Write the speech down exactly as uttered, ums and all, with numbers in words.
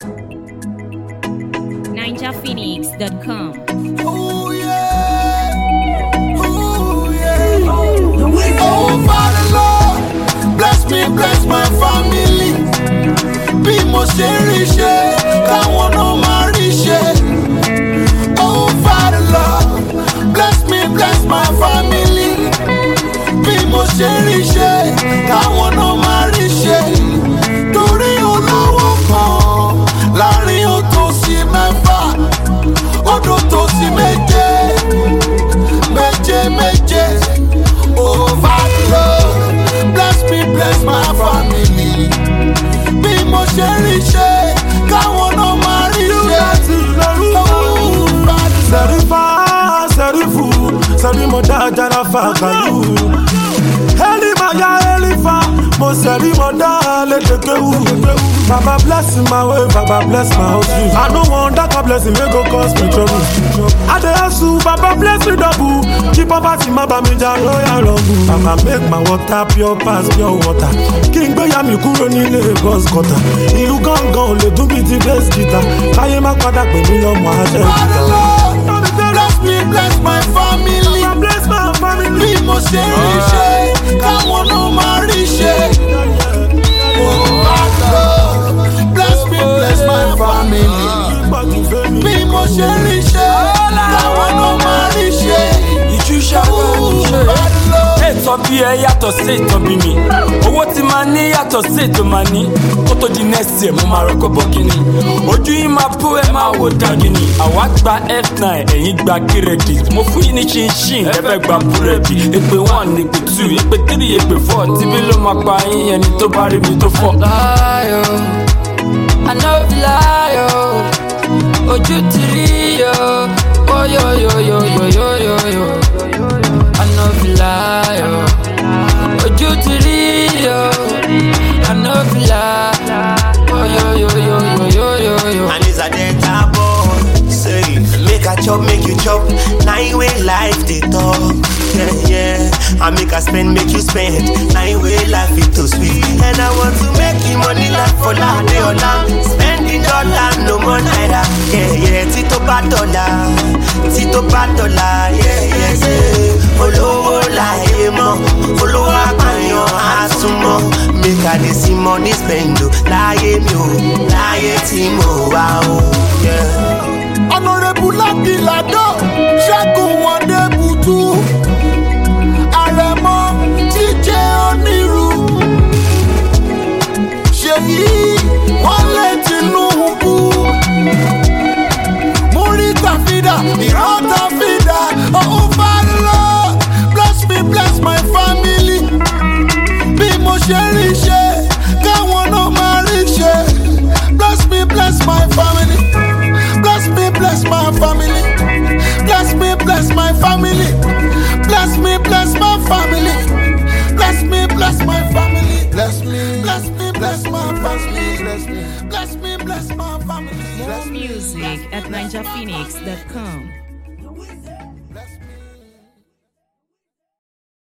ninja phoenix dot com. Oh yeah, oh yeah. Oh Father Lord, bless me, bless my family. Bí mo ṣe rí ṣe, káwọn náà máa rí ṣe. Oh Father Lord, bless me, bless my family. Bí mo ṣe rí ṣe, káwọn náà máa rí ṣe. Torí olówó kan láàrin òtòṣì mẹ́fà, odò tòṣì méje, méje méje. Oh Father Lord, bless me, bless my family. Bí mo ṣe rí ṣe, káwọn náà máa rí ṣe. Serifa, serifu, seri mo dájà la fa kalu. Elifa ya elifa, mo seri mo dá ledekewu. Baba bless my way, Baba bless my house. I no want that God blessing, may go cause me trouble. I dey hustle, Baba bless me double. Keep poverty, my bami ja royal rumble. Baba make my water pure pass pure water. King gbéyà mi kúrò ní Lagos gutter. Ìlú gángan ò lè dún bíi ti bass guitar. Káyé má padà pè mí lọ́mọ àṣẹ guitar. Bless me, bless my family. Bless my family. Bí mo ṣe rí ṣe, káwọn náà máa rí ṣe. Oh Father, bless me, bless my family. Bí mo ṣe rí ṣe, káwọn náà máa rí ṣe. Ètò bí ẹ yàtọ̀ sí ètò bí mi. Owó tí máa ní yàtọ̀ sí ètò máa ní. Kó tó di next year mo máa rọ́kọ̀ bọ́kínì. Ojú yín máa bó ẹ máa wò dàgìnì. Àwa gba F nine, ẹ̀yin gba credit. Mo fún yín ní chinchin, ẹ fẹ́ gba búrẹ́dì. Èpè one, èpè two, èpè three, èpè four. Tíbí ló máa pa yín ẹni tó bá rí mi tó fọ́. I know the lie, oh, ojú ti rí yo, oh yo yo yo yo yo yo yo. I know the lie, oh, ojú ti rí yo, I know the lie, oh yo yo yo yo yo yo yo. And it's a data boy, say make a chop, make you chop. Nine way life they talk, yeah yeah. I make a spend, make you spend. Nine way life it too sweet, and I want to make you money like for la de ola. Spending dollar, no more naira, yeah yeah. Tito bad dollar, Tito bad dollar, yeah yeah yeah. Olówó láyé mọ́, olówó àpàyàn àsùnmọ́. Make a dey see money spend o, láyé mi o, láyé tí mo wá o, yeah. Honorable Lucky Lado, Ṣẹ́gun Wọ̀ndé Bùtú, Àrẹ̀mọ Tíjẹ Onírú, Ṣèyí Wálé Tinubu, Múrítà Fídà, Ìrántà Fídà. Oh Father Lord, bless me, bless my family. Bí mo ṣe rí ṣe, káwọn náà máa rí ṣe. Bless me, bless my family. Bless me, bless my family. Bless me, bless my family. Bless me, bless my family. Bless me, bless my family. Bless me, bless me, bless my family. Bless me, bless me, bless my family. More music at ninja phoenix dot com.